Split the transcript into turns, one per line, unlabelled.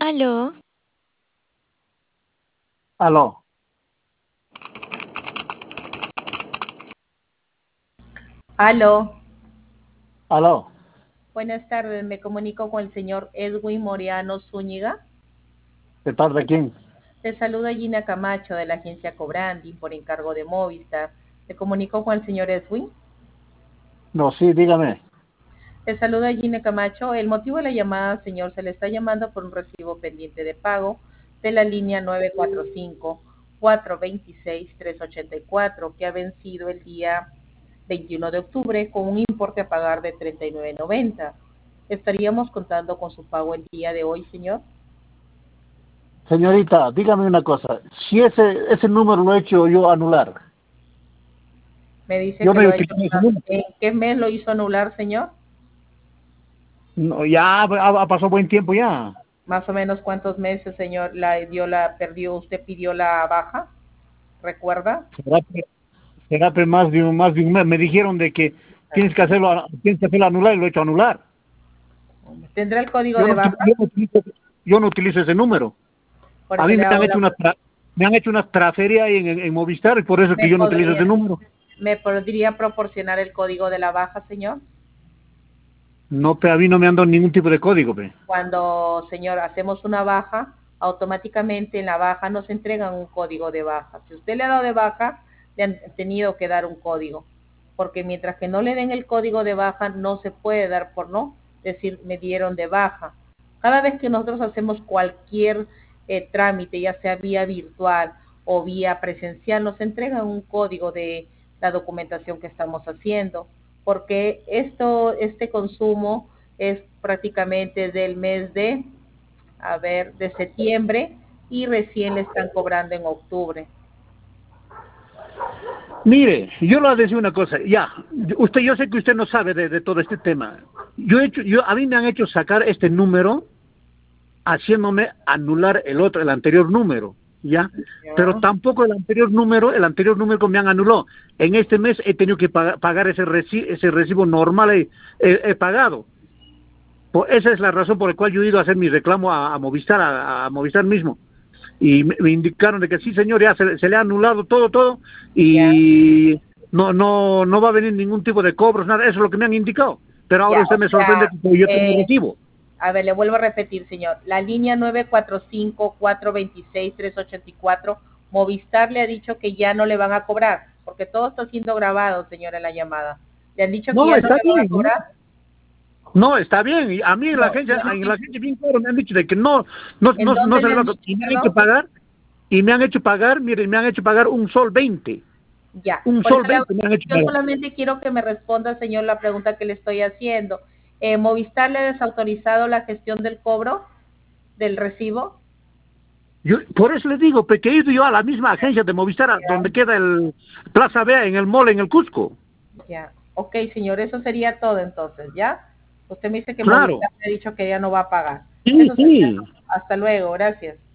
Aló,
Aló,
Aló,
aló.
buenas tardes, me comunico con el señor Edwin Moriano Zúñiga.
¿De parte de quién?
Te saluda Gina Camacho de la agencia Cobrandi por encargo de Movistar. Me comunico con el señor Edwin.
No, sí, dígame.
Te saluda Gina Camacho. El motivo de la llamada, señor, se le está llamando por un recibo pendiente de pago de la línea 945-426-384 que ha vencido el día 21 de octubre con un importe a pagar de 39.90. ¿Estaríamos contando con su pago el día de hoy, señor?
Señorita, dígame una cosa. Si ese número lo he hecho yo anular,
Me dice
yo
que
no
lo ha hecho.
utilizo ese número.
¿En qué mes lo hizo anular, señor?
No, ya ha pasado buen tiempo ya.
Más o menos cuántos meses, señor, perdió, usted pidió la baja, ¿recuerda?
Será más de un mes. Me dijeron de que tienes que hacerlo anular y lo he hecho anular.
¿Tendrá el código
Yo
de
no,
baja?
yo no utilizo ese número.
Por
A
eso
mí
le
me han
hago
hecho una transferencia ahí en Movistar y por eso que
¿Me
yo no utilizo ese
podría,
número.
me podría proporcionar el código de la baja, señor?
No, pero a mí no me han dado ningún tipo de código, pe.
Cuando, señor, hacemos una baja, automáticamente en la baja nos entregan un código de baja. Si usted le ha dado de baja, le han tenido que dar un código, porque mientras que no le den el código de baja, no se puede dar por no decir me dieron de baja. Cada vez que nosotros hacemos cualquier trámite, ya sea vía virtual o vía presencial, nos entregan un código de la documentación que estamos haciendo, porque este consumo es prácticamente del mes de septiembre y recién le están cobrando en octubre.
Mire, yo le voy a decir una cosa, ya, yo sé que usted no sabe de todo este tema. A mí me han hecho sacar este número haciéndome anular el anterior número, ya, pero
¿Ya?
tampoco el anterior número que me han anulado. En este mes he tenido que pagar ese recibo normal, he pagado. Esa es la razón por la cual yo he ido a hacer mi reclamo a Movistar, a Movistar mismo. Y me indicaron de que sí, señor, ya se le ha anulado todo,
Ya,
y no va a venir ningún tipo de cobros, nada, eso es lo que me han indicado. Pero ahora
ya,
usted
o
me sorprende
sea,
que yo tengo recibo.
a ver, le vuelvo a repetir, señor. La línea 945-426-384, Movistar le ha dicho que ya no le van a cobrar, porque todo está siendo grabado, señor, en la llamada. ¿Le han dicho que
No,
ya no
está
le van a
bien, ¿no?
cobrar?
No, está bien. Y a mí
No,
en la gente bien claro me han dicho de que
¿en
no
dónde
se
le
le va
han
a
dicho,
y me han hecho
perdón?
pagar, miren, me han hecho pagar un sol 20.
Ya,
Un
por
sol
eso
20 me han hecho
yo
pagar.
solamente quiero que me responda, señor, la pregunta que le estoy haciendo. ¿Movistar le ha desautorizado la gestión del cobro del recibo?
Por eso le digo, porque he ido yo a la misma agencia de Movistar,
Ya,
donde queda el Plaza Vea, en el mall, en el Cusco.
ya. Ok, señor, eso sería todo entonces, ¿ya? Usted me dice que
Claro.
Movistar me ha dicho que ya no va a pagar.
Sí,
Eso sería
sí.
todo. Hasta luego, gracias.